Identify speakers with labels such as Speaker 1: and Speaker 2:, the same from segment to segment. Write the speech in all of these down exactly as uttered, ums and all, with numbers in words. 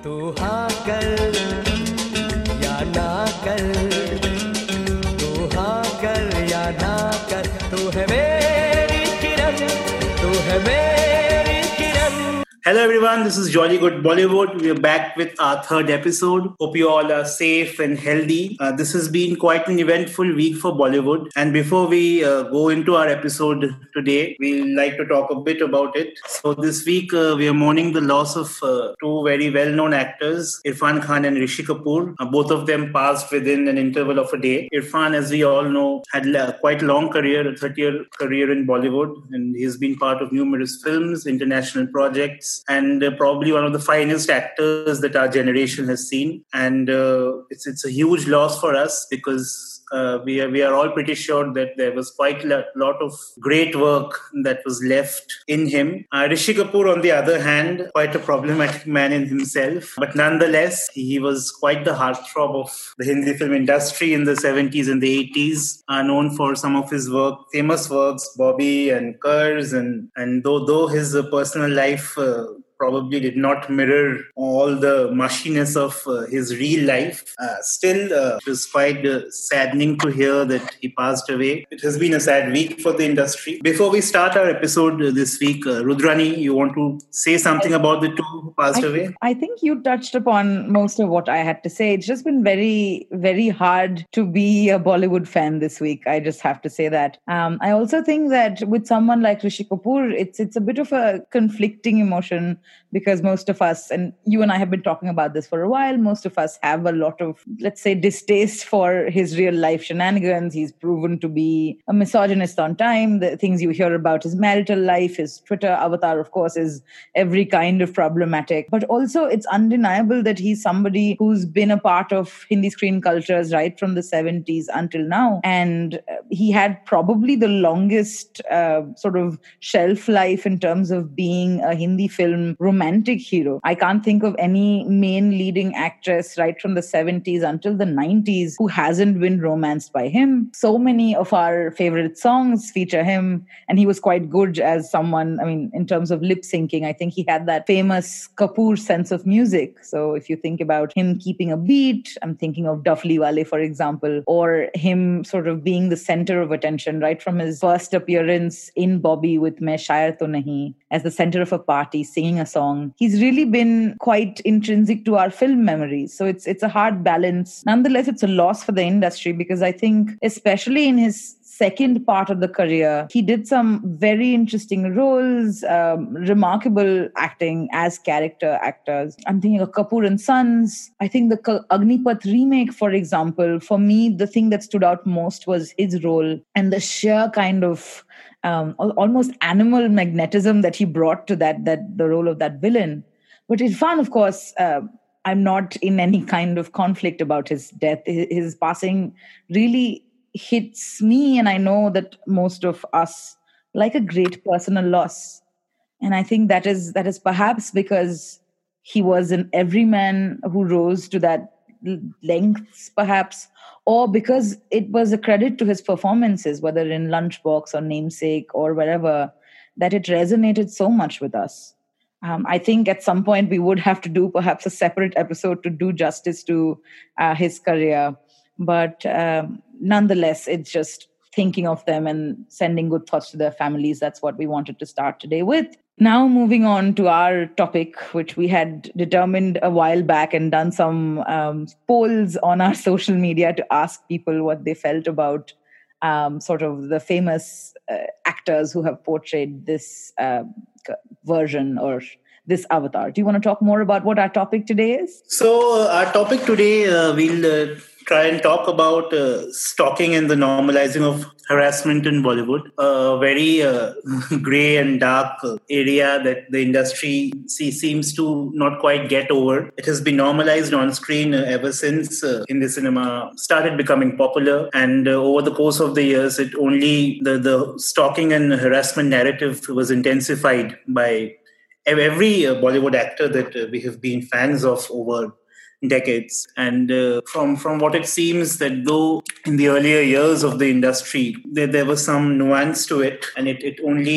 Speaker 1: तू हाँ कर या ना कर, तू हाँ कर या ना कर, तू है मेरी किरण, तू है मेरी किरण.
Speaker 2: Hello everyone, this is Jolly Good Bollywood. We are back with our third episode. Hope you all are safe and healthy. Uh, this has been quite an eventful week for Bollywood. And before we uh, go into our episode today, we'd like to talk a bit about it. So this week uh, we are mourning the loss of uh, two very well-known actors, Irfan Khan and Rishi Kapoor. Uh, both of them passed within an interval of a day. Irfan, as we all know, had a quite long career, a thirty-year career in Bollywood. And he's been part of numerous films, international projects, and uh, probably one of the finest actors that our generation has seen. And uh, it's it's a huge loss for us because uh, we are we are all pretty sure that there was quite a lot of great work that was left in him. Uh, Rishi Kapoor, on the other hand, quite a problematic man in himself, but nonetheless, he was quite the heartthrob of the Hindi film industry in the seventies and the eighties. Uh, known for some of his work, famous works, Bobby and Kurz, and and though though his uh, personal life Uh, probably did not mirror all the mushiness of uh, his real life. Uh, still, uh, it was quite uh, saddening to hear that he passed away. It has been a sad week for the industry. Before we start our episode uh, this week, uh, Rudrani, you want to say something about the two who passed
Speaker 3: I,
Speaker 2: away?
Speaker 3: I think you touched upon most of what I had to say. It's just been very, very hard to be a Bollywood fan this week. I just have to say that. Um, I also think that with someone like Rishi Kapoor, it's it's a bit of a conflicting emotion, because most of us, and you and I have been talking about this for a while, most of us have a lot of, let's say, distaste for his real life shenanigans. He's proven to be a misogynist on time. The things you hear about his marital life, his Twitter avatar, of course, is every kind of problematic. But also it's undeniable that he's somebody who's been a part of Hindi screen cultures right from the seventies until now. And he had probably the longest uh, sort of shelf life in terms of being a Hindi film romantic hero. I can't think of any main leading actress right from the seventies until the nineties who hasn't been romanced by him. So many of our favorite songs feature him, and he was quite good as someone, I mean, in terms of lip syncing. I think he had that famous Kapoor sense of music. So if you think about him keeping a beat, I'm thinking of Duffly Wale, for example, or him sort of being the center of attention right from his first appearance in Bobby with Main Shayar To Nahi, as the center of a party, singing a song. He's really been quite intrinsic to our film memories. So it's it's a hard balance. Nonetheless, it's a loss for the industry, because I think, especially in his second part of the career, he did some very interesting roles, um, remarkable acting as character actors. I'm thinking of Kapoor and Sons. I think the Agnipath remake, for example, for me, the thing that stood out most was his role and the sheer kind of Um, almost animal magnetism that he brought to that, that the role of that villain. But Irfan, of course, uh, I'm not in any kind of conflict about his death. His, his passing really hits me, and I know that most of us, like a great personal loss. And I think that is that is perhaps because he was an everyman who rose to that lengths, perhaps, or because it was a credit to his performances, whether in Lunchbox or Namesake or wherever, that it resonated so much with us. Um, I think at some point we would have to do perhaps a separate episode to do justice to uh, his career. But um, nonetheless, it's just thinking of them and sending good thoughts to their families. That's what we wanted to start today with. Now moving on to our topic, which we had determined a while back and done some um, polls on our social media to ask people what they felt about um, sort of the famous uh, actors who have portrayed this uh, version or this avatar. Do you want to talk more about what our topic today is?
Speaker 2: So uh, our topic today, uh, we'll uh, try and talk about uh, stalking and the normalizing of harassment in Bollywood, a very uh, grey and dark area that the industry see, seems to not quite get over. It has been normalized on screen uh, ever since uh, Hindi cinema started becoming popular, and uh, over the course of the years, it only the, the stalking and harassment narrative was intensified by every uh, Bollywood actor that uh, we have been fans of over decades. And uh, from from what it seems, that though in the earlier years of the industry there, there was some nuance to it, and it, it only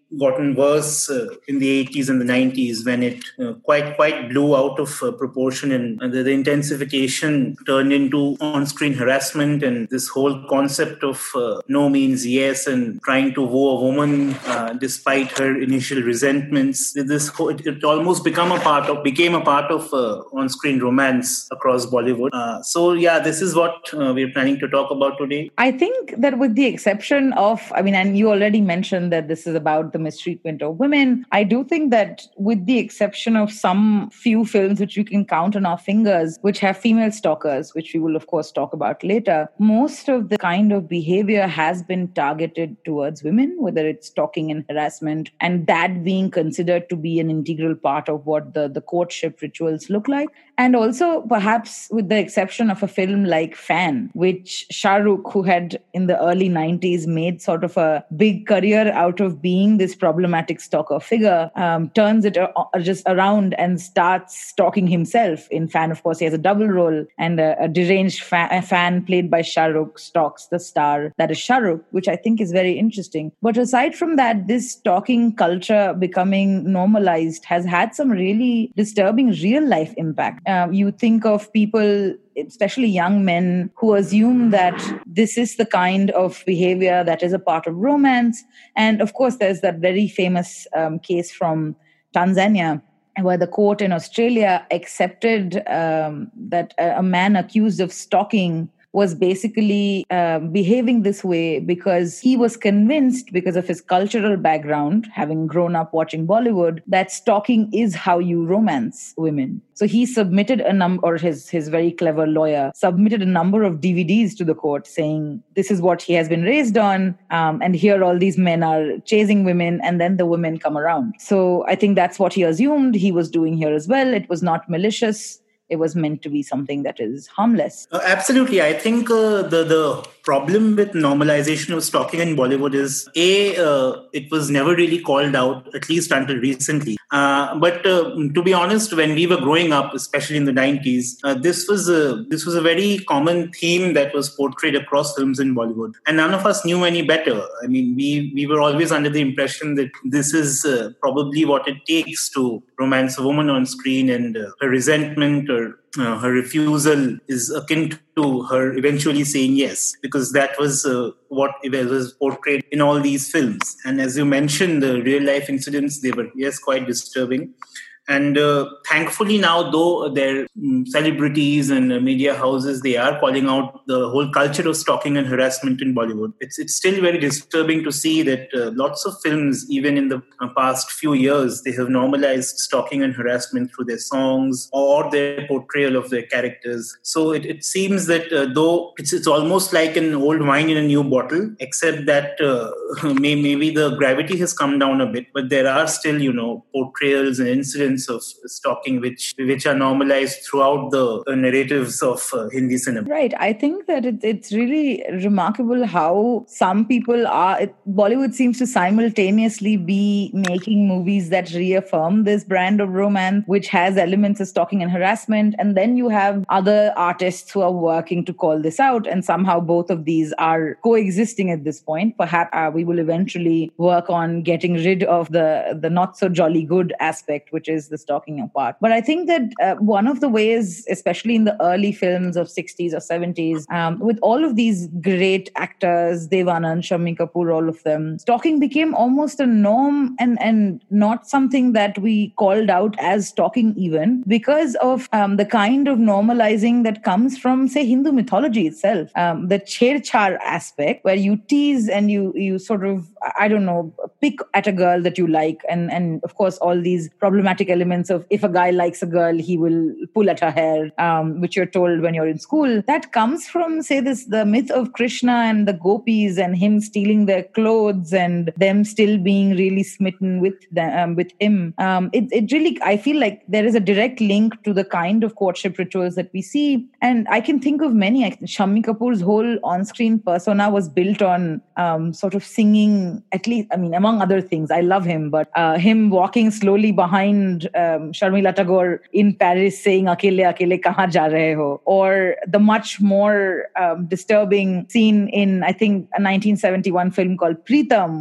Speaker 2: gotten worse uh, in the eighties and the nineties when it uh, quite quite blew out of uh, proportion, and, and the, the intensification turned into on-screen harassment, and this whole concept of uh, no means yes and trying to woo a woman uh, despite her initial resentments. This whole, it, it almost become a part of became a part of uh, on-screen romance across Bollywood. Uh, so yeah, this is what uh, we're planning to talk about today.
Speaker 3: I think that with the exception of, I mean, and you already mentioned that this is about the mistreatment of women. I do think that with the exception of some few films which you can count on our fingers, which have female stalkers, which we will of course talk about later, most of the kind of behavior has been targeted towards women, whether it's stalking and harassment, and that being considered to be an integral part of what the, the courtship rituals look like. And also, perhaps with the exception of a film like Fan, which Shah Rukh, who had in the early nineties made sort of a big career out of being this problematic stalker figure, um, turns it uh, just around and starts stalking himself. In Fan, of course, he has a double role, and a, a deranged fa- a fan played by Shah Rukh stalks the star that is Shah Rukh, which I think is very interesting. But aside from that, this stalking culture becoming normalized has had some really disturbing real-life impact. Um, you think of people, especially young men, who assume that this is the kind of behavior that is a part of romance. And of course, there's that very famous um, case from Tanzania, where the court in Australia accepted um, that a, a man accused of stalking was basically uh, behaving this way because he was convinced, because of his cultural background, having grown up watching Bollywood, that stalking is how you romance women. So he submitted a number, or his, his very clever lawyer submitted a number of D V Ds to the court saying, this is what he has been raised on, um, and here all these men are chasing women, and then the women come around. So I think that's what he assumed he was doing here as well. It was not malicious. It was meant to be something that is harmless.
Speaker 2: Uh, absolutely. I think uh, the, the problem with normalization of stalking in Bollywood is, A, uh, it was never really called out, at least until recently. Uh, but uh, to be honest, when we were growing up, especially in the nineties, uh, this was a, this was a very common theme that was portrayed across films in Bollywood. And none of us knew any better. I mean, we, we were always under the impression that this is uh, probably what it takes to romance a woman on screen, and uh, her resentment or Uh, her refusal is akin to her eventually saying yes, because that was uh, what was portrayed in all these films. And as you mentioned, the real life incidents, they were, yes, quite disturbing. And uh, thankfully now, though they're um, celebrities and uh, media houses, they are calling out the whole culture of stalking and harassment in Bollywood. It's it's still very disturbing to see that uh, lots of films, even in the uh, past few years, they have normalized stalking and harassment through their songs or their portrayal of their characters. So it, it seems that uh, though it's it's almost like an old wine in a new bottle, except that uh, may, maybe the gravity has come down a bit, but there are still, you know, portrayals and incidents of stalking which which are normalized throughout the uh, narratives of uh, Hindi cinema.
Speaker 3: Right. I think that it, it's really remarkable how some people are, it, Bollywood seems to simultaneously be making movies that reaffirm this brand of romance, which has elements of stalking and harassment. And then you have other artists who are working to call this out. And somehow both of these are coexisting at this point. Perhaps uh, we will eventually work on getting rid of the, the not so jolly good aspect, which is the stalking apart. But I think that uh, one of the ways, especially in the early films of sixties or seventies, um, with all of these great actors, Dev Anand, Shammi Kapoor, all of them, stalking became almost a norm and, and not something that we called out as stalking even, because of um, the kind of normalizing that comes from, say, Hindu mythology itself. Um, the chher-char aspect, where you tease and you you sort of, I don't know, pick at a girl that you like. And, and of course, all these problematic elements of if a guy likes a girl, he will pull at her hair, um, which you're told when you're in school. That comes from, say, this the myth of Krishna and the gopis and him stealing their clothes and them still being really smitten with them, um, with him. Um, it, it really, I feel like there is a direct link to the kind of courtship rituals that we see. And I can think of many. Shammi Kapoor's whole on-screen persona was built on um, sort of singing, at least, I mean, among other things. I love him, but uh, him walking slowly behind um, Sharmila Tagore in Paris saying, Akele, Akele, kahan ja rahe ho? Or the much more um, disturbing scene in, I think, a nineteen seventy-one film called Pritam, where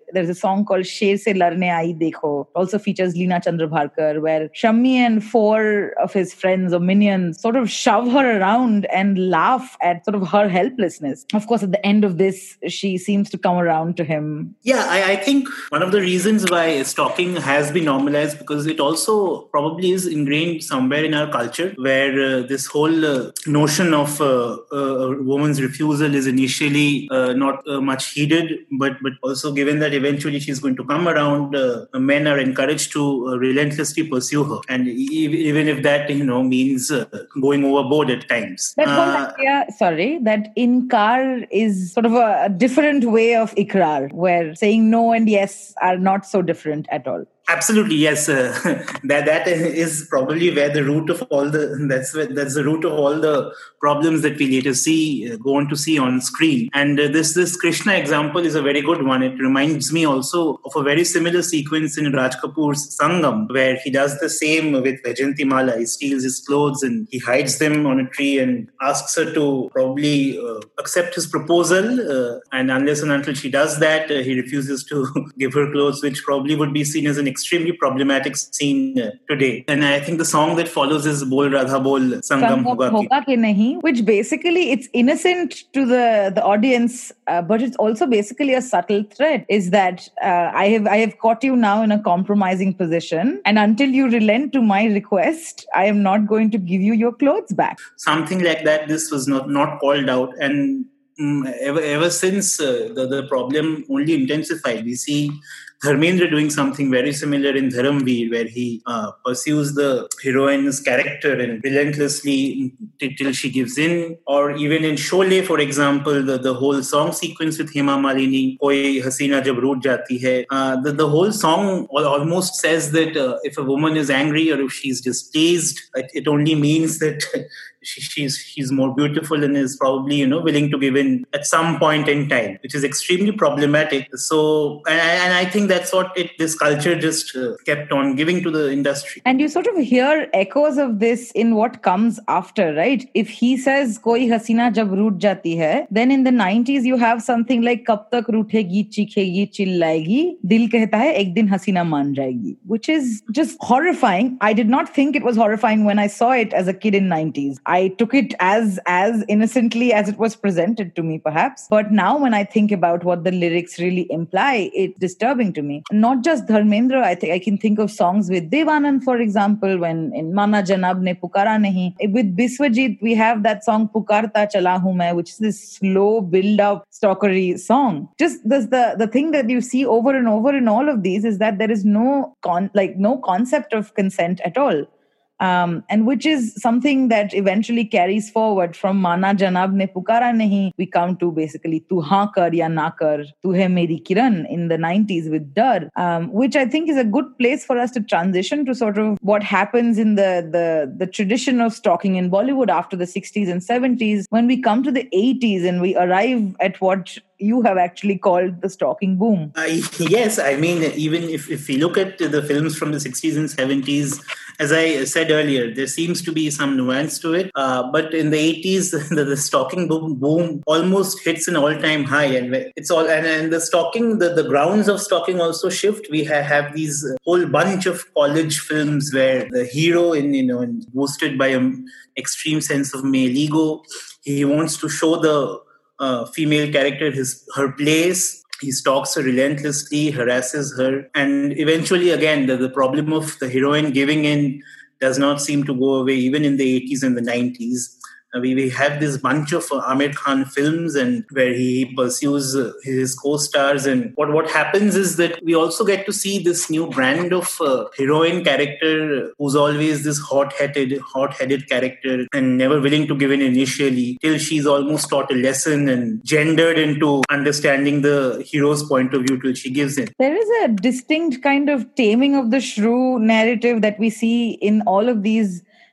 Speaker 3: there's a song called Sher Se Larne Aayi Dekho, also features Leena Chandrabharkar, where Shammi and four of his friends or minions sort of shove her around and laugh at sort of her helplessness. Of course, at the end of this, she seems to come around to him.
Speaker 2: Yeah, I, I think one of the reasons why stalking has been normalized, because it also probably is ingrained somewhere in our culture, where uh, this whole uh, notion of uh, uh, a woman's refusal is initially uh, not uh, much heeded, but but also given that eventually she's going to come around, uh, men are encouraged to uh, relentlessly pursue her, and e- even if that you know means uh, going overboard at times.
Speaker 3: That whole
Speaker 2: Uh,
Speaker 3: idea, sorry, that inkar is sort of a, a different way of ikrar, where saying no and yes are not so different at all.
Speaker 2: Absolutely, yes. Uh, that that is probably where the root of all the that's where, that's the root of all the problems that we later see uh, go on to see on screen. And uh, this this Krishna example is a very good one. It reminds me also of a very similar sequence in Raj Kapoor's Sangam, where he does the same with Vaijayanti Mala. He steals his clothes and he hides them on a tree and asks her to probably uh, accept his proposal. Uh, and unless and until she does that, uh, he refuses to give her clothes, which probably would be seen as an extremely problematic scene uh, today. And I think the song that follows is Bol Radha Bol Sangam Hoga Ki.
Speaker 3: Hoga Ki Nahi, which basically it's innocent to the, the audience, uh, but it's also basically a subtle threat, is that uh, I have I have caught you now in a compromising position, and until you relent to my request, I am not going to give you your clothes back.
Speaker 2: Something like that. This was not, not called out, and mm, ever ever since uh, the, the problem only intensified. We see Dharmendra doing something very similar in Dharamveer, where he uh, pursues the heroine's character and relentlessly t- till she gives in. Or even in Sholay, for example, the, the whole song sequence with Hema Malini, Koi Hasina Jab Root Jati Hai, uh, the, the whole song almost says that uh, if a woman is angry or if she's displeased, it, it only means that She, she's she's more beautiful and is probably you know willing to give in at some point in time, which is extremely problematic. So, and, and I think that's what it this culture just uh, kept on giving to the industry.
Speaker 3: And you sort of hear echoes of this in what comes after, right? If he says "Koi hasina jab root jati hai," then in the nineties you have something like "Kab tak roothegi, chikhegi, chillayegi, dil kehta hai ek din hasina maan jayegi," which is just horrifying. I did not think it was horrifying when I saw it as a kid in nineties. I took it as as innocently as it was presented to me, perhaps. But now when I think about what the lyrics really imply, it's disturbing to me. Not just Dharmendra, I think I can think of songs with Devanand, for example, when in Mana Janab Ne Pukara Nahi. With Biswajit, we have that song Pukarta Chala Hu Main, which is this slow build-up stalkery song. Just this, the the thing that you see over and over in all of these is that there is no con like no concept of consent at all. Um, and which is something that eventually carries forward from Mana Janab Ne Pukara Nahi. We come to basically Tu Haan Kar Ya Na Kar, Tu Hai Meri Kiran in the nineties with Dar, um, which I think is a good place for us to transition to sort of what happens in the, the, the tradition of stalking in Bollywood after the sixties and seventies. When we come to the eighties and we arrive at what you have actually called the stalking boom.
Speaker 2: Uh, yes, I mean, even if, if we look at the films from the sixties and seventies, as I said earlier, there seems to be some nuance to it. Uh, but in the eighties, the, the stalking boom, boom almost hits an all-time high. And it's all and, and the stalking, the, the grounds of stalking also shift. We have, have these whole bunch of college films where the hero, in you know, boosted by an extreme sense of male ego, he wants to show the Uh, female character his her place. He stalks her relentlessly, harasses her, and eventually again the, the problem of the heroine giving in does not seem to go away even in the eighties and the nineties. Uh, we, we have this bunch of uh, Amir Khan films and where he pursues uh, his co-stars, and what, what happens is that we also get to see this new brand of uh, heroine character who's always this hot-headed hot-headed character and never willing to give in initially till she's almost taught a lesson and gendered into understanding the hero's point of view till she gives in.
Speaker 3: There is a distinct kind of taming of the shrew narrative that we see in all of these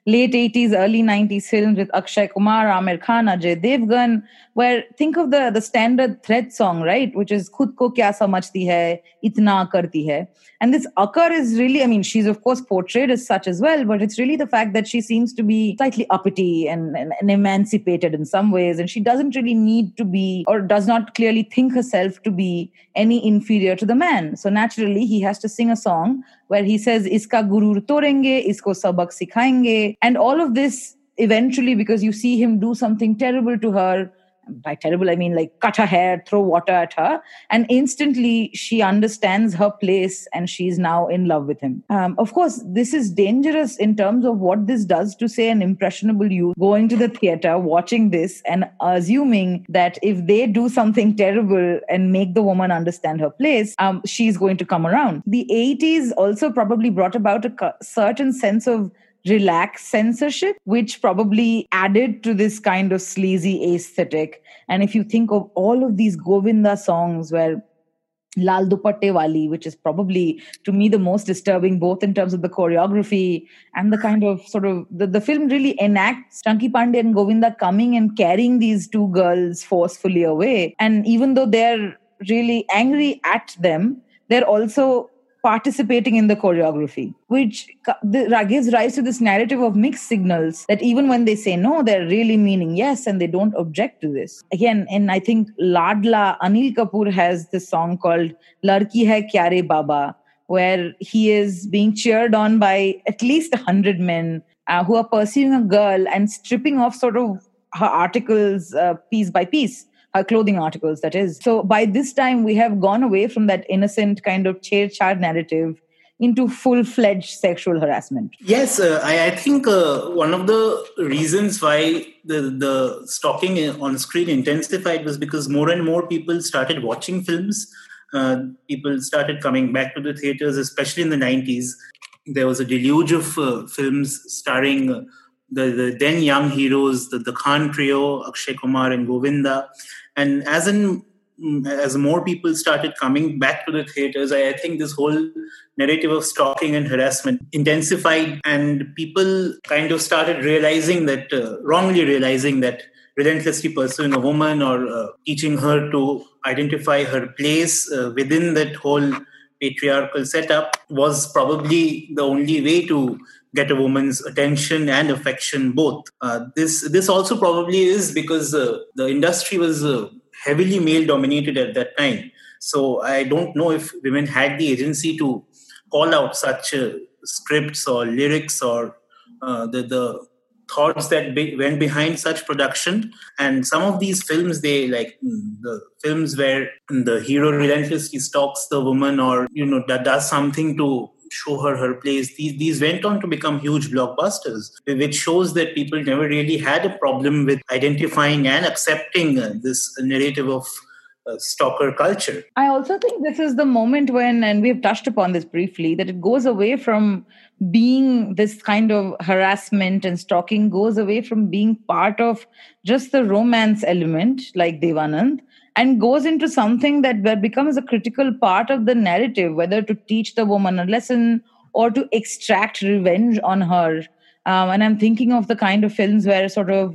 Speaker 3: late eighties, early nineties films with Akshay Kumar, Amir Khan, Ajay Devgan, where think of the, the standard thread song, right? Which is Khud ko kya samajhti hai, itna karti hai. And this Akar is really, I mean, she's of course portrayed as such as well, but it's really the fact that she seems to be slightly uppity and, and, and emancipated in some ways. And she doesn't really need to be, or does not clearly think herself to be any inferior to the man. So naturally, he has to sing a song where he says, Iska gurur torenge, isko sabak sikhayenge. And all of this eventually, because you see him do something terrible to her, by terrible, I mean like cut her hair, throw water at her. And instantly she understands her place and she's now in love with him. Um, of course, this is dangerous in terms of what this does to, say, an impressionable youth going to the theater, watching this and assuming that if they do something terrible and make the woman understand her place, um, she's going to come around. The eighties also probably brought about a certain sense of relaxed censorship, which probably added to this kind of sleazy aesthetic. And if you think of all of these Govinda songs where Lal Dupatte Wali, which is probably, to me, the most disturbing, both in terms of the choreography and the kind of sort of, the, the film really enacts Chunky Pandey and Govinda coming and carrying these two girls forcefully away. And even though they're really angry at them, they're also participating in the choreography, which gives rise to this narrative of mixed signals that even when they say no, they're really meaning yes, and they don't object to this. Again, and I think Ladla, Anil Kapoor has this song called Larki Hai Kyare Baba, where he is being cheered on by at least a hundred men uh, who are pursuing a girl and stripping off sort of her articles uh, piece by piece. Her clothing articles, that is. So by this time, we have gone away from that innocent kind of chair-char narrative into full-fledged sexual harassment.
Speaker 2: Yes, uh, I, I think uh, one of the reasons why the, the stalking on screen intensified was because more and more people started watching films. Uh, people started coming back to the theaters, especially in the nineties. There was a deluge of uh, films starring uh, the, the then young heroes, the, the Khan trio, Akshay Kumar and Govinda. And as in, as more people started coming back to the theaters, I, I think this whole narrative of stalking and harassment intensified, and people kind of started realizing that, uh, wrongly realizing that relentlessly pursuing a woman or uh, teaching her to identify her place uh, within that whole patriarchal setup was probably the only way to get a woman's attention and affection both. Uh, this this also probably is because uh, the industry was uh, heavily male-dominated at that time. So I don't know if women had the agency to call out such uh, scripts or lyrics or uh, the, the thoughts that be, went behind such production. And some of these films, they like the films where the hero relentlessly stalks the woman or, you know, that does something to show her her place. These these went on to become huge blockbusters, which shows that people never really had a problem with identifying and accepting uh, this narrative of uh, stalker culture.
Speaker 3: I also think this is the moment when, and we've touched upon this briefly, that it goes away from being this kind of harassment and stalking, goes away from being part of just the romance element like Devanand, and goes into something that, that becomes a critical part of the narrative, whether to teach the woman a lesson or to extract revenge on her. Um, and I'm thinking of the kind of films where sort of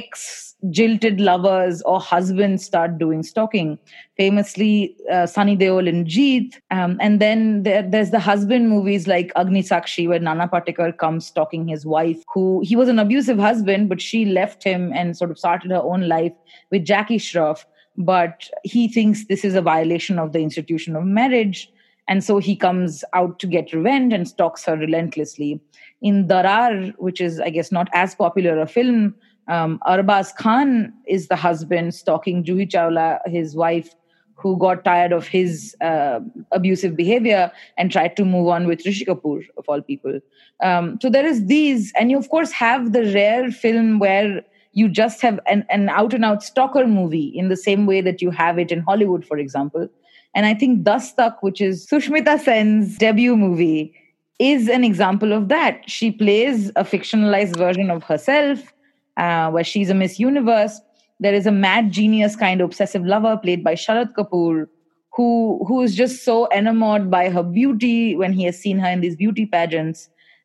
Speaker 3: ex-jilted lovers or husbands start doing stalking. Famously, uh, Sunny Deol in Jeet. Um, and then there, there's the husband movies like Agni Sakshi, where Nana Patekar comes stalking his wife, who he was an abusive husband, but she left him and sort of started her own life with Jackie Shroff. But he thinks this is a violation of the institution of marriage. And so he comes out to get revenge and stalks her relentlessly. In Darar, which is, I guess, not as popular a film, um, Arbaz Khan is the husband stalking Juhi Chawla, his wife, who got tired of his uh, abusive behavior and tried to move on with Rishi Kapoor, of all people. Um, so there is these, and you, of course, have the rare film where you just have an, an out-and-out stalker movie in the same way that you have it in Hollywood, for example. And I think Dastak, which is Sushmita Sen's debut movie, is an example of that. She plays a fictionalized version of herself, uh, where she's a Miss Universe. There is a mad genius kind of obsessive lover played by Sharad Kapoor, who, who is just so enamored by her beauty when he has seen her in these beauty pageants,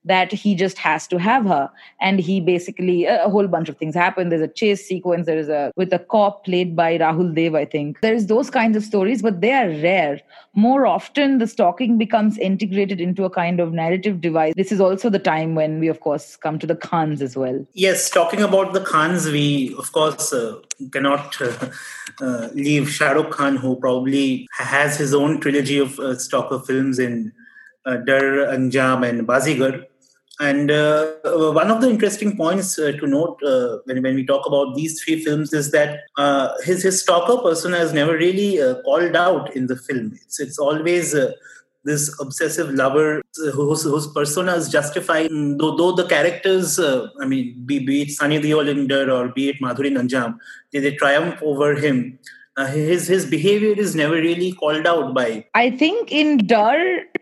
Speaker 3: that he just has to have her. And he basically, a, a whole bunch of things happen. There's a chase sequence. There is a, with a cop played by Rahul Dev, I think. There's those kinds of stories, but they are rare. More often, the stalking becomes integrated into a kind of narrative device. This is also the time when we, of course, come to the Khans as well.
Speaker 2: Yes, talking about the Khans, we, of course, uh, cannot uh, uh, leave Shah Rukh Khan, who probably has his own trilogy of uh, stalker films in uh, Dar, Anjam and Bazigar. And uh, one of the interesting points uh, to note uh, when, when we talk about these three films is that uh, his, his stalker persona is never really uh, called out in the film. It's, it's always uh, this obsessive lover whose, whose persona is justified. Though, though the characters, uh, I mean, be, be it Sunny Deol in Dar or be it Madhuri Nanjam, they, they triumph over him. Uh, his, his behavior is never really called out by.
Speaker 3: I think in Dar,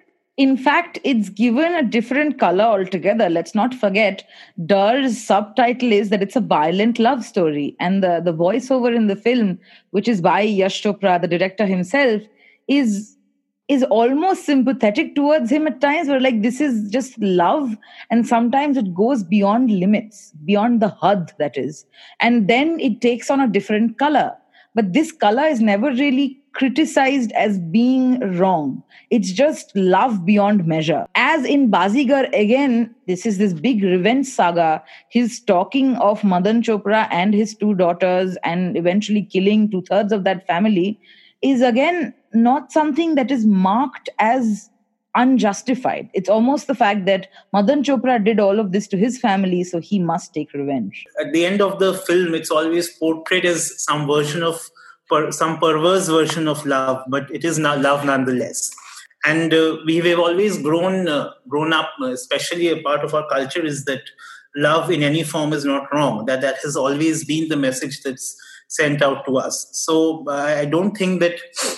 Speaker 3: in fact, it's given a different color altogether. Let's not forget, Dar's subtitle is that it's a violent love story. And the, the voiceover in the film, which is by Yash Chopra, the director himself, is, is almost sympathetic towards him at times. Where like, this is just love. And sometimes it goes beyond limits, beyond the had, that is. And then it takes on a different color. But this color is never really criticized as being wrong. It's just love beyond measure. As in Bazigar, again, this is this big revenge saga. His stalking of Madan Chopra and his two daughters and eventually killing two-thirds of that family is again not something that is marked as unjustified. It's almost the fact that Madan Chopra did all of this to his family, so he must take revenge.
Speaker 2: At the end of the film, it's always portrayed as some version of, per, some perverse version of love, but it is not love nonetheless. And uh, we have always grown, uh, grown up, especially a part of our culture is that love in any form is not wrong. That that has always been the message that's sent out to us. So uh, I don't think that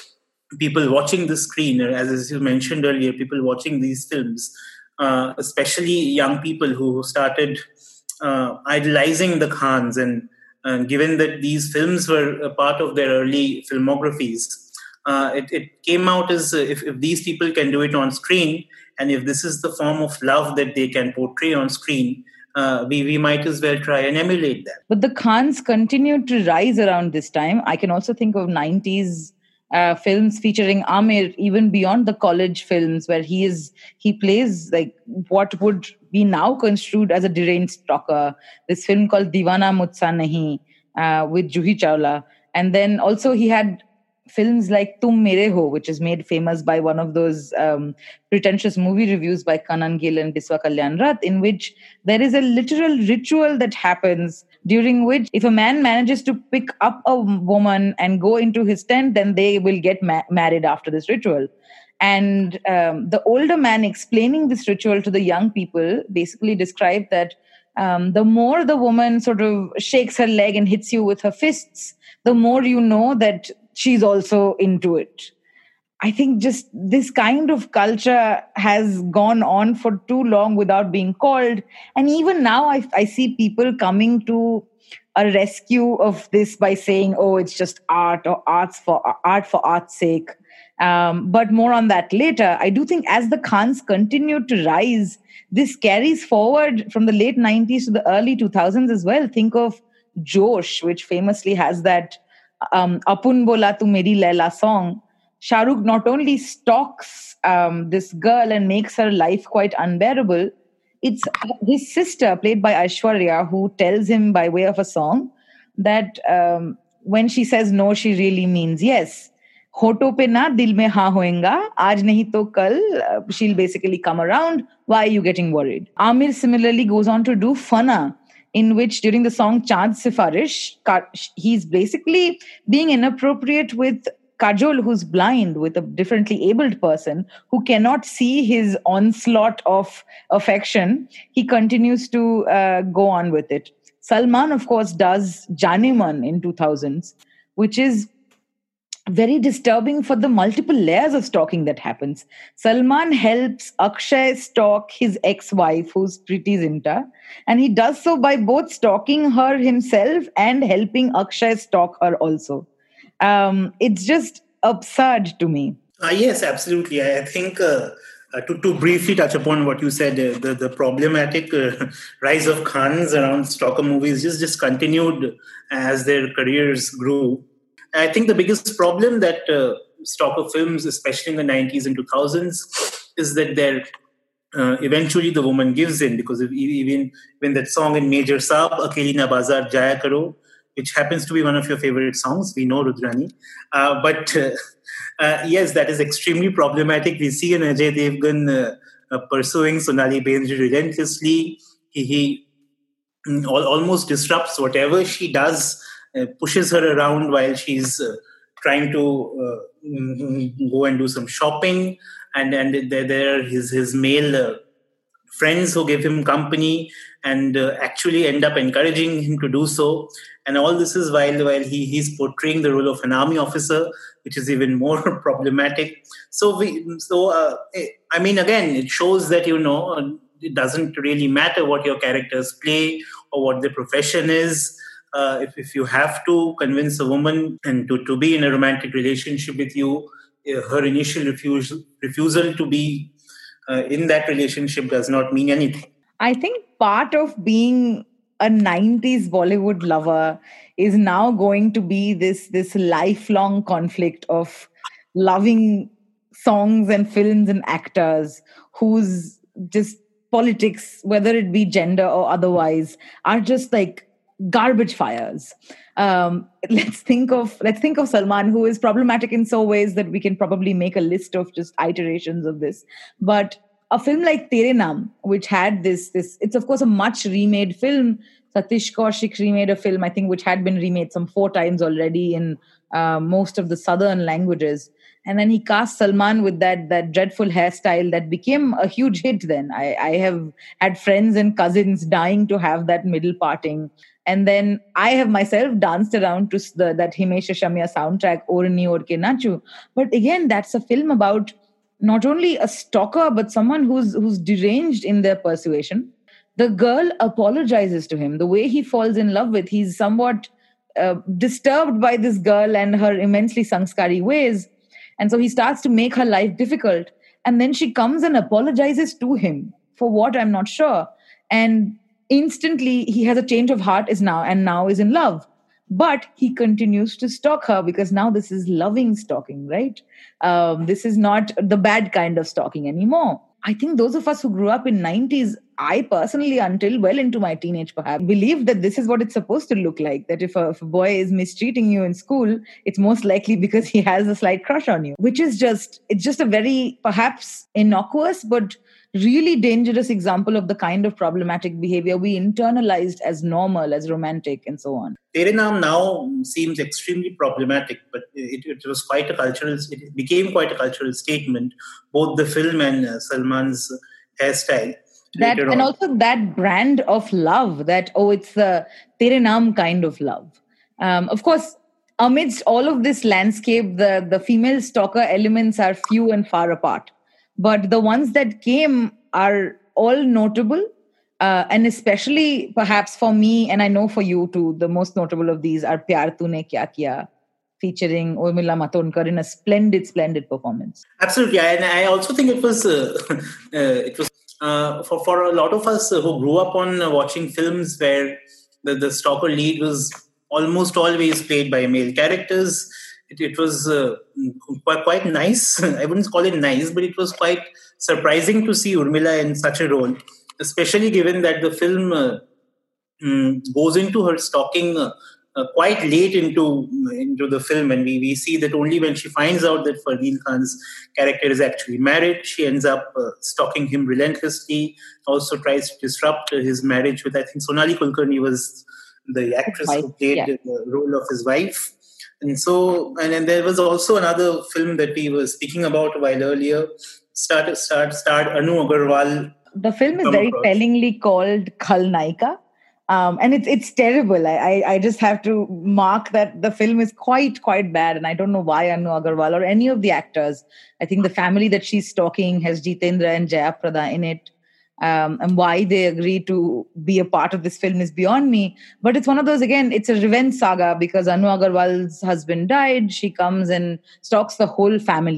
Speaker 2: people watching the screen, as, as you mentioned earlier, people watching these films, uh, especially young people who started uh, idolizing the Khans, and uh, given that these films were a part of their early filmographies, uh, it, it came out as uh, if, if these people can do it on screen, and if this is the form of love that they can portray on screen, Uh, we, we might as well try and emulate that.
Speaker 3: But the Khans continued to rise around this time. I can also think of nineties uh, films featuring Amir, even beyond the college films, where he is he plays like what would be now construed as a deranged stalker. This film called Deewana Mujhse Nahi uh, with Juhi Chawla. And then also he had films like Tum Mere Ho, which is made famous by one of those um, pretentious movie reviews by Kanan Gill and Biswa Kalyan Rath, in which there is a literal ritual that happens during which if a man manages to pick up a woman and go into his tent, then they will get ma- married after this ritual. And um, the older man explaining this ritual to the young people basically described that um, the more the woman sort of shakes her leg and hits you with her fists, the more you know that she's also into it. I think just this kind of culture has gone on for too long without being called. And even now I, I see people coming to a rescue of this by saying, oh, it's just art or arts for art for art's sake. Um, but more on that later. I do think as the Khans continued to rise, this carries forward from the late nineties to the early two thousands as well. Think of Josh, which famously has that um, Apun Bola Tu Meri Laila song. Shah Rukh not only stalks um, this girl and makes her life quite unbearable, it's his sister, played by Aishwarya, who tells him by way of a song that um, when she says no, she really means yes. Hoto pe na, dil mein haan hoenga, aaj nahi to kal, uh, she'll basically come around. Why are you getting worried? Amir similarly goes on to do Fana, in which during the song Chand Sifarish, he's basically being inappropriate with Kajol, who's blind, with a differently abled person who cannot see his onslaught of affection. He continues to uh, go on with it. Salman, of course, does Janeman in two thousands, which is very disturbing for the multiple layers of stalking that happens. Salman helps Akshay stalk his ex-wife, who's Preeti Zinta, and he does so by both stalking her himself and helping Akshay stalk her also. Um, it's just absurd to me.
Speaker 2: Uh, yes, absolutely. I think uh, Uh, to, to briefly touch upon what you said, uh, the, the problematic uh, rise of Khans around stalker movies just, just continued as their careers grew. I think the biggest problem that uh, stalker films, especially in the nineties and two thousands, is that they're uh, eventually the woman gives in, because if, even when that song in Major Saab, Akeli Na Bazaar Jaya Karo, which happens to be one of your favorite songs, we know, Rudrani, uh, but... Uh, Uh, yes, that is extremely problematic. We see an Ajay Devgan uh, uh, pursuing Sonali Banerjee relentlessly. He, he mm, al- almost disrupts whatever she does, uh, pushes her around while she's uh, trying to uh, mm, go and do some shopping. And and there, there are his, his male uh, friends who give him company and uh, actually end up encouraging him to do so. And all this is while while he, he's portraying the role of an army officer, which is even more problematic. So we, so uh, I mean, again, it shows that, you know, it doesn't really matter what your characters play or what their profession is. Uh, if, if you have to convince a woman and to, to be in a romantic relationship with you, uh, her initial refusal refusal to be uh, in that relationship does not mean anything.
Speaker 3: I think part of being a nineties Bollywood lover is now going to be this, this lifelong conflict of loving songs and films and actors whose just politics, whether it be gender or otherwise, are just like garbage fires. Um, let's think of let's think of Salman, who is problematic in so ways that we can probably make a list of just iterations of this. But a film like Tere Naam, which had this, this, it's of course a much remade film. Satish Kaushik remade a film, I think, which had been remade some four times already in uh, most of the southern languages. And then he cast Salman with that that dreadful hairstyle that became a huge hit then. I, I have had friends and cousins dying to have that middle parting. And then I have myself danced around to the, that Himesh Reshammiya soundtrack, Orni Orke Nachu. But again, that's a film about not only a stalker, but someone who's who's deranged in their persuasion. The girl apologizes to him. The way he falls in love with, he's somewhat uh, disturbed by this girl and her immensely sanskari ways. And so he starts to make her life difficult. And then she comes and apologizes to him for what, I'm not sure. And instantly he has a change of heart is now and now is in love. But he continues to stalk her because now this is loving stalking, right? Um, this is not the bad kind of stalking anymore. I think those of us who grew up in nineties, I personally, until well into my teenage perhaps, believed that this is what it's supposed to look like. That if a, if a boy is mistreating you in school, it's most likely because he has a slight crush on you, which is just, it's just a very perhaps innocuous, but really dangerous example of the kind of problematic behavior we internalized as normal, as romantic, and so on.
Speaker 2: Tere Naam now seems extremely problematic, but it, it was quite a cultural, it became quite a cultural statement, both the film and uh, Salman's hairstyle.
Speaker 3: That, and also that brand of love, that, oh, it's the Tere Naam kind of love. Um, of course, amidst all of this landscape, the, the female stalker elements are few and far apart. But the ones that came are all notable. Uh, and especially perhaps for me, and I know for you too, the most notable of these are Pyar Tune Kya Kiya, featuring Urmila Matondkar in a splendid, splendid performance.
Speaker 2: Absolutely. And I also think it was, uh, uh, it was uh, for, for a lot of us who grew up on uh, watching films where the, the stalker lead was almost always played by male characters. It, it was uh, quite, quite nice. I wouldn't call it nice, but it was quite surprising to see Urmila in such a role, especially given that the film uh, um, goes into her stalking uh, uh, quite late into into the film. And we, we see that only when she finds out that Fardeen Khan's character is actually married, she ends up uh, stalking him relentlessly, also tries to disrupt uh, his marriage with, I think, Sonali Kulkarni was the actress who played yeah. the role of his wife. And so, and then there was also another film that we were speaking about a while earlier, started, start, starred Anu Agarwal.
Speaker 3: The film is very across. tellingly called Khalnaika. Um, and it's it's terrible. I, I I just have to mark that the film is quite, quite bad. And I don't know why Anu Agarwal or any of the actors. I think the family that she's stalking has Jitendra and Jayaprada in it. Um, and why they agree to be a part of this film is beyond me. But it's one of those, again, it's a revenge saga because Anu Agarwal's husband died. She comes and stalks the whole family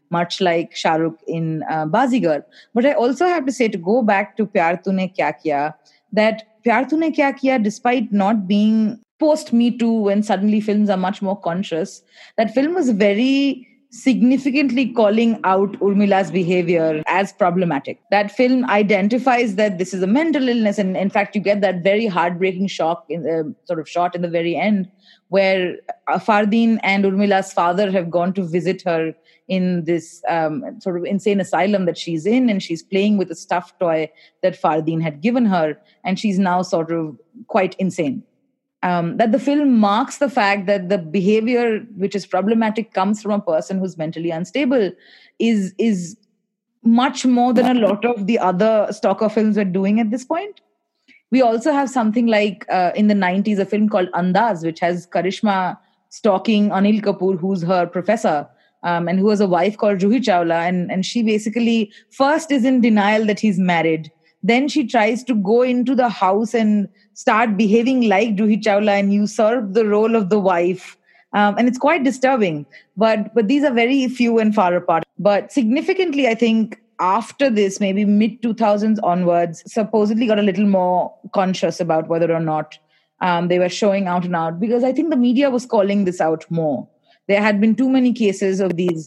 Speaker 3: much like Shah Rukh in uh, Bazigar. But I also have to say, to go back to Pyar Tune Kya Kiya, that Pyar Tune Kya Kiya, despite not being post-Me Too, when suddenly films are much more conscious, that film was very significantly calling out Urmila's behavior as problematic. That film identifies that this is a mental illness, and in fact, you get that very heartbreaking shock in the sort of shot in the very end, where Fardeen and Urmila's father have gone to visit her in this um, sort of insane asylum that she's in, and she's playing with a stuffed toy that Fardeen had given her, and she's now sort of quite insane. Um, that the film marks the fact that the behavior which is problematic comes from a person who's mentally unstable is is much more than a lot of the other stalker films we're doing at this point. We also have something like uh, in the nineties, a film called Andaz, which has Karishma stalking Anil Kapoor, who's her professor, um, and who has a wife called Juhi Chawla. And, and she basically first is in denial that he's married. Then she tries to go into the house and start behaving like Juhi Chawla and usurp the role of the wife. Um, and it's quite disturbing. But but these are very few and far apart. But significantly, I think, after this, maybe mid two thousands onwards, supposedly got a little more conscious about whether or not um, they were showing out and out. Because I think the media was calling this out more. There had been too many cases of these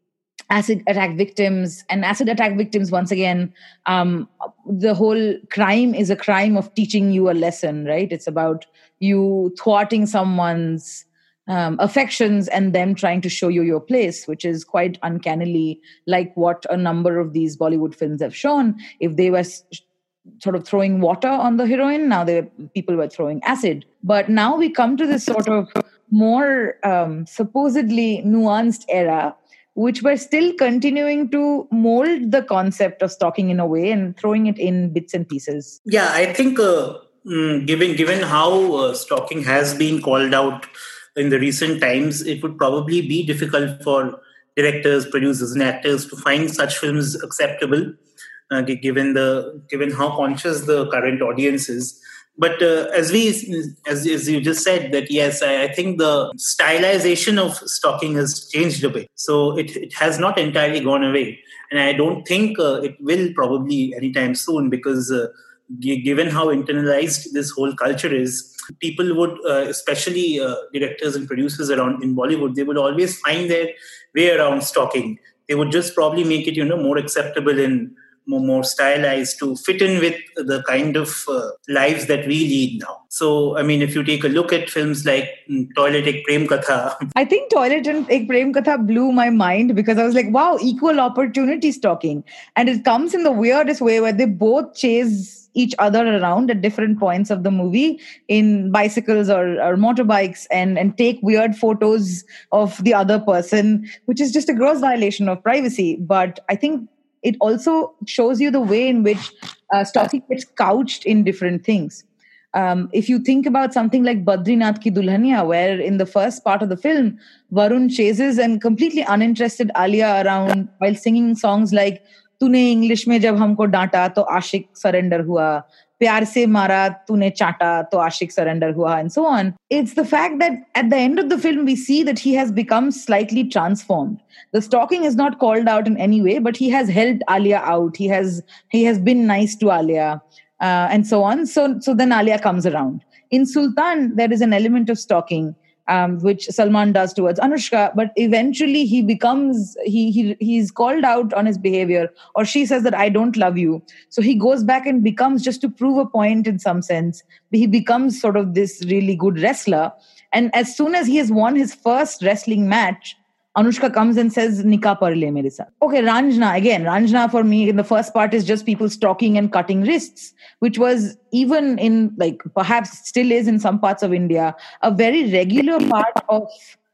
Speaker 3: acid attack victims, and acid attack victims, once again, um, the whole crime is a crime of teaching you a lesson, right? It's about you thwarting someone's um, affections and them trying to show you your place, which is quite uncannily like what a number of these Bollywood films have shown. If they were s- sort of throwing water on the heroine, now they people were throwing acid. But now we come to this sort of more um, supposedly nuanced era, which were still continuing to mold the concept of stalking in a way and throwing it in bits and pieces.
Speaker 2: Yeah, I think uh, mm, given given how uh, stalking has been called out in the recent times, it would probably be difficult for directors, producers, and actors to find such films acceptable, uh, given the given how conscious the current audience is. But uh, as we, as, as you just said, that yes, I, I think the stylization of stalking has changed a bit. So it, it has not entirely gone away. And I don't think uh, it will probably anytime soon, because uh, g- given how internalized this whole culture is, people would, uh, especially uh, directors and producers around in Bollywood, they would always find their way around stalking. They would just probably make it, you know, more acceptable and more, more stylized to fit in with the kind of uh, lives that we lead now. So, I mean, if you take a look at films like mm, Toilet Ek Prem Katha.
Speaker 3: I think Toilet Ek Prem Katha blew my mind, because I was like, wow, equal opportunity stalking. And it comes in the weirdest way, where they both chase each other around at different points of the movie in bicycles or, or motorbikes, and, and take weird photos of the other person, which is just a gross violation of privacy. But I think it also shows you the way in which uh, stalking gets couched in different things. Um, if you think about something like Badrinath Ki Dulhania, where in the first part of the film, Varun chases an completely uninterested Alia around while singing songs like "Tune English mein jab humko daanta to aashik surrender hua, Pyar se mara tune chaata to aashik surrender hua," and so on. It's the fact that at the end of the film, we see that he has become slightly transformed. The stalking is not called out in any way, but he has helped Alia out. He has he has been nice to Alia, uh, and so on. So, so then Alia comes around. In Sultan, there is an element of stalking, um, which Salman does towards Anushka, but eventually he becomes, he, he he's called out on his behavior, or she says that I don't love you. So he goes back and becomes, just to prove a point in some sense, he becomes sort of this really good wrestler. And as soon as he has won his first wrestling match, Anushka comes and says, Nikah par le mere saath. Okay, Ranjana, again, Ranjana for me in the first part is just people stalking and cutting wrists, which was even in, like, perhaps still is in some parts of India, a very regular part of,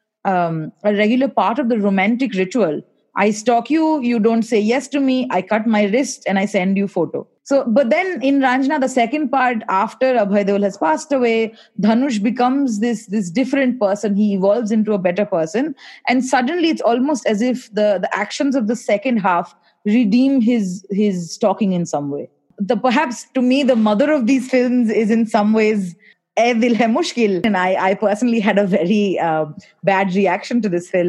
Speaker 3: um, a regular part of the romantic ritual. I stalk you, you don't say yes to me, I cut my wrist and I send you photo. So, but then in Ranjana, the second part, after Abhay Deol has passed away, Dhanush becomes this, this different person. He evolves into a better person. And suddenly it's almost as if the, the actions of the second half redeem his, his stalking in some way. The, perhaps to me, the mother of these films is in some ways Eh Dil Hai Mushkil. And I, I personally had a very uh, bad reaction to this film,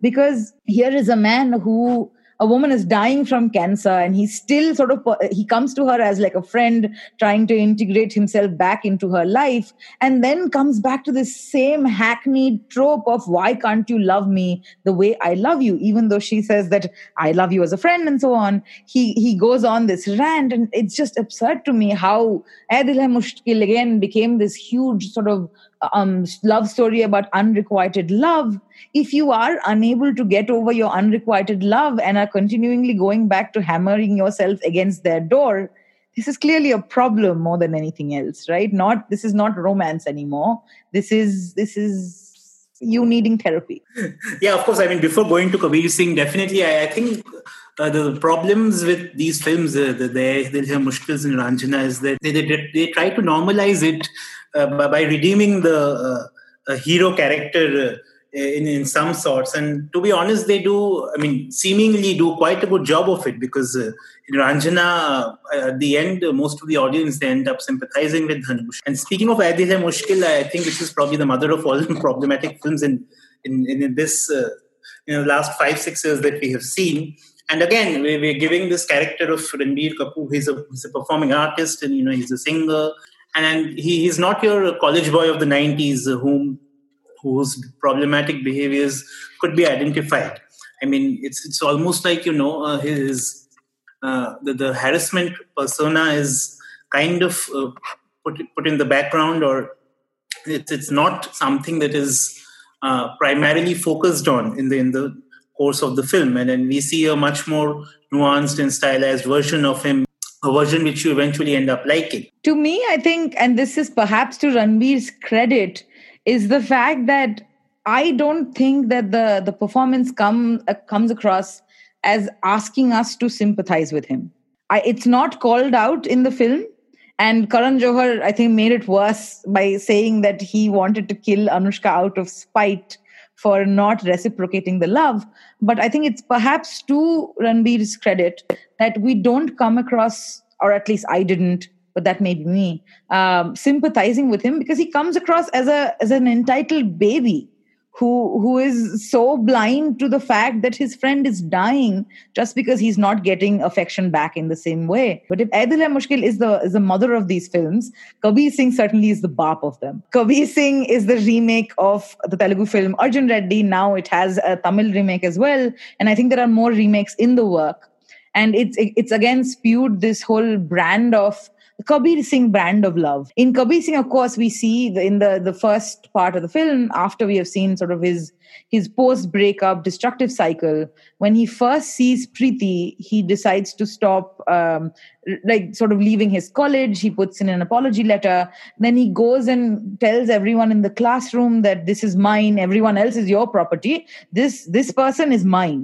Speaker 3: Because here is a man who, a woman is dying from cancer, and he still sort of, he comes to her as like a friend, trying to integrate himself back into her life, and then comes back to this same hackneyed trope of, why can't you love me the way I love you? Even though she says that I love you as a friend and so on. He he goes on this rant, and it's just absurd to me how Ae Dil Hai Mushkil again became this huge sort of um, love story about unrequited love. If you are unable to get over your unrequited love and are continually going back to hammering yourself against their door, this is clearly a problem more than anything else, right? Not, this is not romance anymore. This is, this is you needing therapy.
Speaker 2: Yeah, of course. I mean, before going to Kabir Singh, definitely, I, I think uh, the problems with these films, uh, the Ae Dil Hai Mushkils and Ranjana, is that they, they, they try to normalize it uh, by, by redeeming the uh, hero character uh, in, in some sorts. And to be honest, they do, I mean, seemingly do quite a good job of it, because uh, in Ranjana, uh, at the end, uh, most of the audience, they end up sympathizing with Dhanush. And speaking of Ae Dil Hai Mushkil, I think this is probably the mother of all problematic films in, in, in this, uh, you know, last five, six years that we have seen. And again, we're giving this character of Ranbir Kapoor. He's a, he's a performing artist, and, you know, he's a singer. And he, he's not your college boy of the nineties uh, whom whose problematic behaviors could be identified. I mean, it's it's almost like, you know, uh, his uh, the, the harassment persona is kind of uh, put put in the background, or it's it's not something that is uh, primarily focused on in the in the course of the film. And then we see a much more nuanced and stylized version of him, a version which you eventually end up liking.
Speaker 3: To me, I think, and this is perhaps to Ranbir's credit, is the fact that I don't think that the, the performance come, uh, comes across as asking us to sympathize with him. I, it's not called out in the film. And Karan Johar, I think, made it worse by saying that he wanted to kill Anushka out of spite for not reciprocating the love. But I think it's perhaps to Ranbir's credit that we don't come across, or at least I didn't, but that may be me, um, sympathizing with him, because he comes across as a as an entitled baby who who is so blind to the fact that his friend is dying just because he's not getting affection back in the same way. But if Ae Dil Hai Mushkil is the is the mother of these films, Kabir Singh certainly is the bap of them. Kabir Singh is the remake of the Telugu film Arjun Reddy. Now it has a Tamil remake as well, and I think there are more remakes in the work. And it's it's again spewed this whole brand of Kabir Singh brand of love. In Kabir Singh, of course, we see the, in the, the first part of the film, after we have seen sort of his his post-breakup destructive cycle, when he first sees Preeti, he decides to stop, um, like sort of leaving his college. He puts in an apology letter. Then he goes and tells everyone in the classroom that this is mine. Everyone else is your property. This, this person is mine.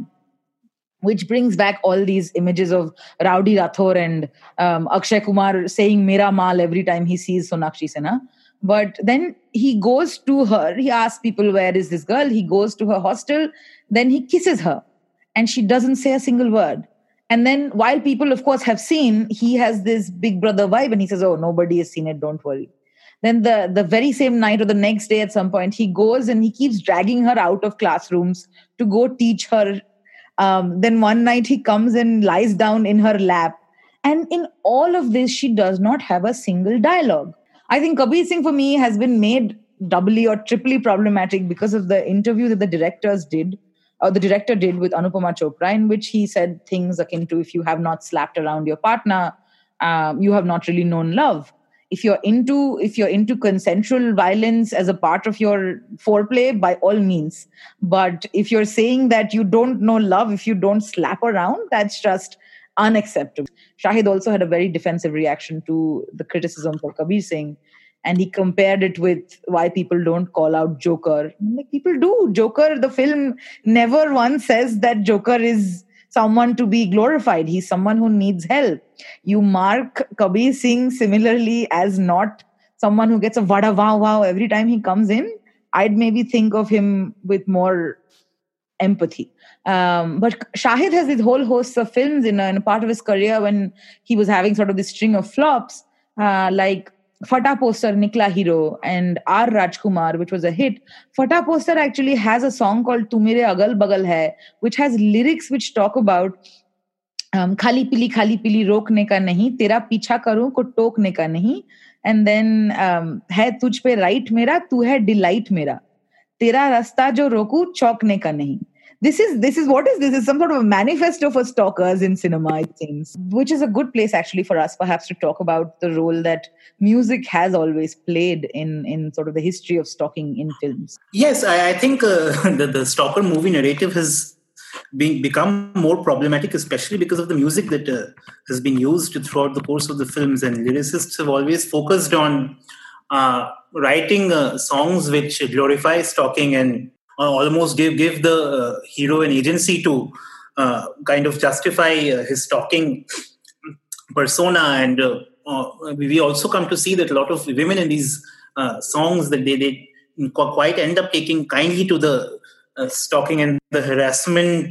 Speaker 3: Which brings back all these images of Rowdy Rathore and um, Akshay Kumar saying Mera Maal every time he sees Sonakshi Sinha. But then he goes to her. He asks people, where is this girl? He goes to her hostel. Then he kisses her. And she doesn't say a single word. And then while people, of course, have seen, he has this big brother vibe. And he says, oh, nobody has seen it. Don't worry. Then the, the very same night or the next day at some point, he goes and he keeps dragging her out of classrooms to go teach her. Um, then one night he comes and lies down in her lap. And in all of this, she does not have a single dialogue. I think Kabir Singh for me has been made doubly or triply problematic because of the interview that the directors did, or the director did with Anupama Chopra, in which he said things akin to, if you have not slapped around your partner, um, you have not really known love. If you're into if you're into consensual violence as a part of your foreplay, by all means. But if you're saying that you don't know love if you don't slap around, that's just unacceptable. Shahid also had a very defensive reaction to the criticism for Kabir Singh, and he compared it with why people don't call out Joker. Like, people do. Joker, the film, never once says that Joker is someone to be glorified. He's someone who needs help. You mark Kabir Singh similarly as not someone who gets a vada wow wow every time he comes in. I'd maybe think of him with more empathy. Um, but Shahid has this whole host of films in a, in a part of his career when he was having sort of this string of flops, uh, like Fata Poster, Nikla Hero, and R. Rajkumar, which was a hit. Fata Poster actually has a song called Tu Mere Agal Bagal Hai, which has lyrics which talk about um, Khali Pili Khali Pili Rokne Ka Nahi, Tera Picha Karu Ko Tokne Ka Nahi, and then um, Hai Tujh Pe Right Mera, Tu Hai Delight Mera, Tera Rasta Jo Roku Chokne Ka Nahi. This is this is what is this? Is some sort of a manifesto for stalkers in cinema, it seems, which is a good place actually for us perhaps to talk about the role that music has always played in, in sort of the history of stalking in films.
Speaker 2: Yes, I, I think uh, the, the stalker movie narrative has been, become more problematic, especially because of the music that uh, has been used throughout the course of the films. And lyricists have always focused on uh, writing uh, songs which glorify stalking and uh, almost give, give the uh, hero an agency to uh, kind of justify uh, his stalking persona. And uh, uh, we also come to see that a lot of women in these uh, songs, that they, they quite end up taking kindly to the uh, stalking and the harassment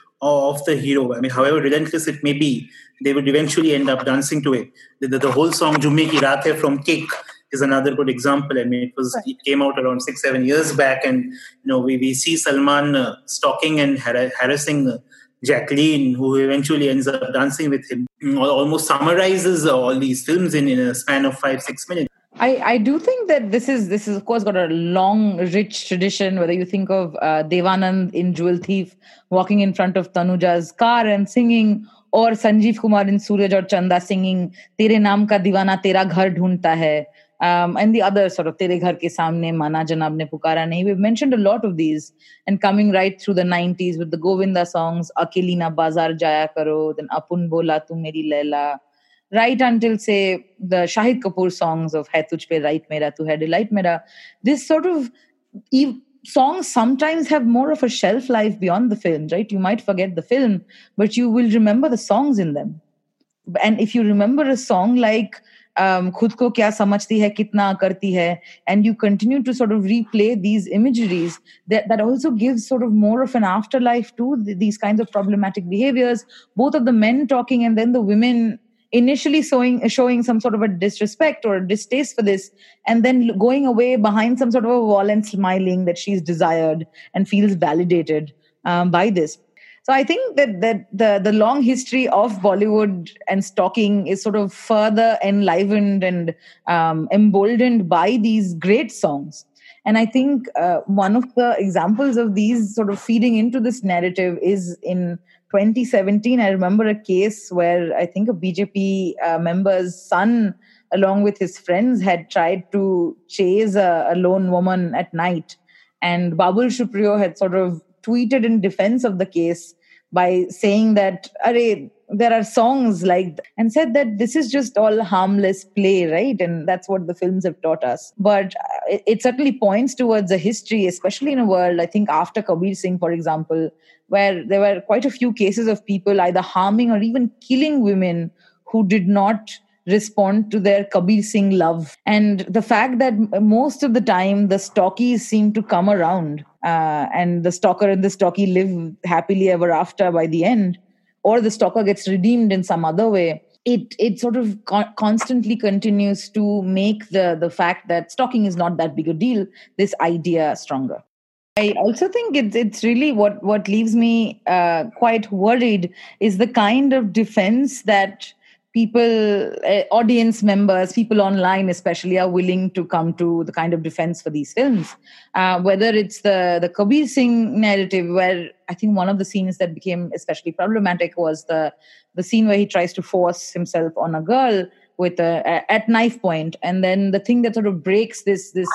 Speaker 2: of the hero. I mean, however relentless it may be, they would eventually end up dancing to it. The, the, the whole song Jumme Ki Raat Hai from Kick is another good example. I mean, it was it came out around six, seven years back, and you know we, we see Salman uh, stalking and har- harassing uh, Jacqueline, who eventually ends up dancing with him. Almost summarizes uh, all these films in, in a span of five, six minutes.
Speaker 3: I, I do think that this is this is of course got a long, rich tradition. Whether you think of uh, Devanand in Jewel Thief walking in front of Tanuja's car and singing, or Sanjeev Kumar in Suraj Aur Chanda singing "Tere Naam Ka Deewana Tera Ghar Dhoondta Hai," um, and the other sort of "Tere Ghar Ke Samne Mana Janab Ne Pukara Nahi." We've mentioned a lot of these, and coming right through the nineties with the Govinda songs, "Akeli Na Bazaar Jaya Karo," then "Apun Bola Tu Meri Laila," right until, say, the Shahid Kapoor songs of Hai Tujh Pe Right Mera, Tu Hai Delight Mera. This sort of e- songs sometimes have more of a shelf life beyond the film, right? You might forget the film, but you will remember the songs in them. And if you remember a song like um, Khud Ko Kya Samajhti Hai, Kitna Karti Hai, and you continue to sort of replay these imageries, that, that also gives sort of more of an afterlife to th- these kinds of problematic behaviors, both of the men talking and then the women initially showing, showing some sort of a disrespect or a distaste for this, and then going away behind some sort of a wall and smiling that she's desired and feels validated um, by this. So I think that that the, the long history of Bollywood and stalking is sort of further enlivened and um, emboldened by these great songs. And I think uh, one of the examples of these sort of feeding into this narrative is in twenty seventeen. I remember a case where I think a B J P uh, member's son, along with his friends, had tried to chase a, a lone woman at night. And Babul Supriyo had sort of tweeted in defense of the case by saying that, Arey, there are songs like, and said that this is just all harmless play, right? And that's what the films have taught us. But it, it certainly points towards a history, especially in a world, I think after Kabir Singh, for example, where there were quite a few cases of people either harming or even killing women who did not respond to their Kabir Singh love. And the fact that most of the time the stalkies seem to come around uh, and the stalker and the stalky live happily ever after by the end, or the stalker gets redeemed in some other way, it it sort of con- constantly continues to make the, the fact that stalking is not that big a deal, this idea stronger. I also think it's it's really what, what leaves me uh, quite worried is the kind of defense that people, uh, audience members, people online especially, are willing to come to the kind of defense for these films. Uh, whether it's the, the Kabir Singh narrative, where I think one of the scenes that became especially problematic was the, the scene where he tries to force himself on a girl with a, at knife point, and then the thing that sort of breaks this this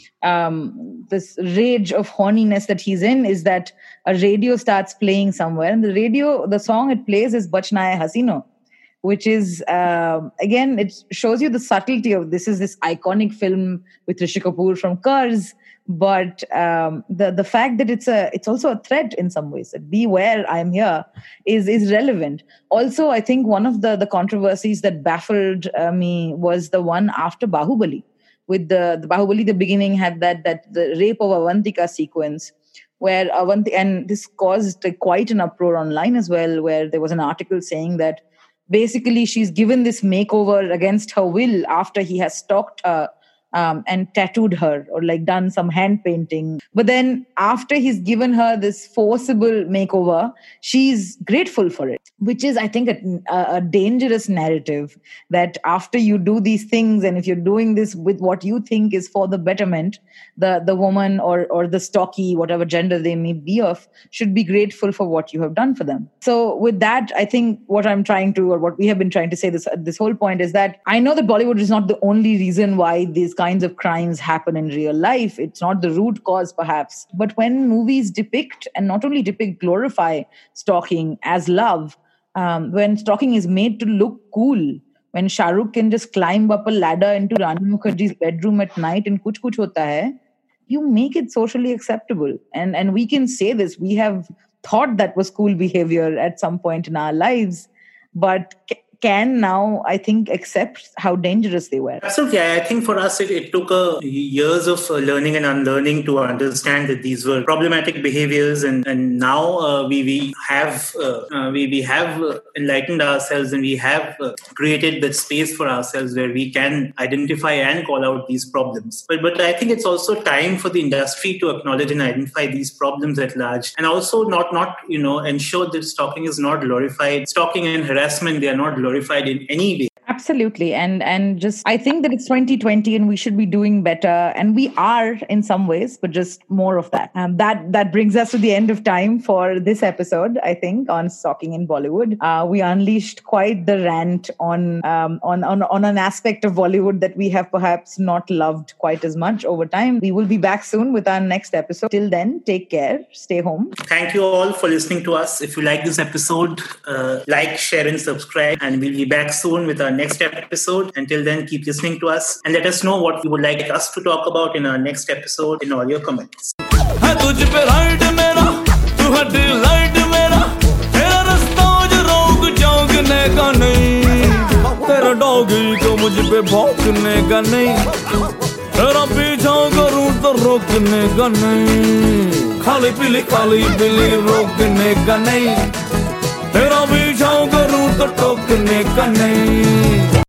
Speaker 3: um, this rage of horniness that he's in is that a radio starts playing somewhere, and the radio, the song it plays is Bachna Hai Hasino, which is uh, again, it shows you the subtlety of this is this iconic film with Rishi Kapoor from Curse, but um, the the fact that it's a it's also a threat in some ways. That beware, I'm here is is relevant. Also, I think one of the the controversies that baffled uh, me was the one after Bahubali. With the, the Bahubali, the beginning had that that the rape of Avantika sequence, where Avanti, and this caused quite an uproar online as well, where there was an article saying that basically she's given this makeover against her will after he has stalked her um, and tattooed her or like done some hand painting. But then after he's given her this forcible makeover, she's grateful for it, which is, I think, a, a dangerous narrative that after you do these things, and if you're doing this with what you think is for the betterment, the, the woman or, or the stocky, whatever gender they may be of, should be grateful for what you have done for them. So with that, I think what I'm trying to, or what we have been trying to say this, this whole point is that I know that Bollywood is not the only reason why these kinds of crimes happen in real life. It's not the root cause, perhaps. But when movies depict, and not only depict, glorify stalking as love, um, when stalking is made to look cool, when Shah Rukh can just climb up a ladder into Rani Mukherjee's bedroom at night and kuch kuch hota hai, you make it socially acceptable. And, and we can say this, we have thought that was cool behavior at some point in our lives, but can now, I think, accept how dangerous they were.
Speaker 2: Absolutely. I think for us, it, it took uh, years of uh, learning and unlearning to understand that these were problematic behaviors. And, and now uh, we, we have uh, uh, we, we have uh, enlightened ourselves, and we have uh, created that space for ourselves where we can identify and call out these problems. But, but I think it's also time for the industry to acknowledge and identify these problems at large, and also not, not you know, ensure that stalking is not glorified. Stalking and harassment, they are not glorified in any way.
Speaker 3: Absolutely. And and just, I think that it's twenty twenty and we should be doing better. And we are in some ways, but just more of that. Um, that that brings us to the end of time for this episode, I think, on stalking in Bollywood. Uh, we unleashed quite the rant on, um, on, on, on an aspect of Bollywood that we have perhaps not loved quite as much over time. We will be back soon with our next episode. Till then, take care. Stay home.
Speaker 2: Thank you all for listening to us. If you like this episode, uh, like, share and subscribe. And we'll be back soon with our next episode. Until then, keep listening to us and let us know what you would like us to talk about in our next episode in all your comments.
Speaker 4: तेरा भी छाँव करूँ तो टोकने का नहीं।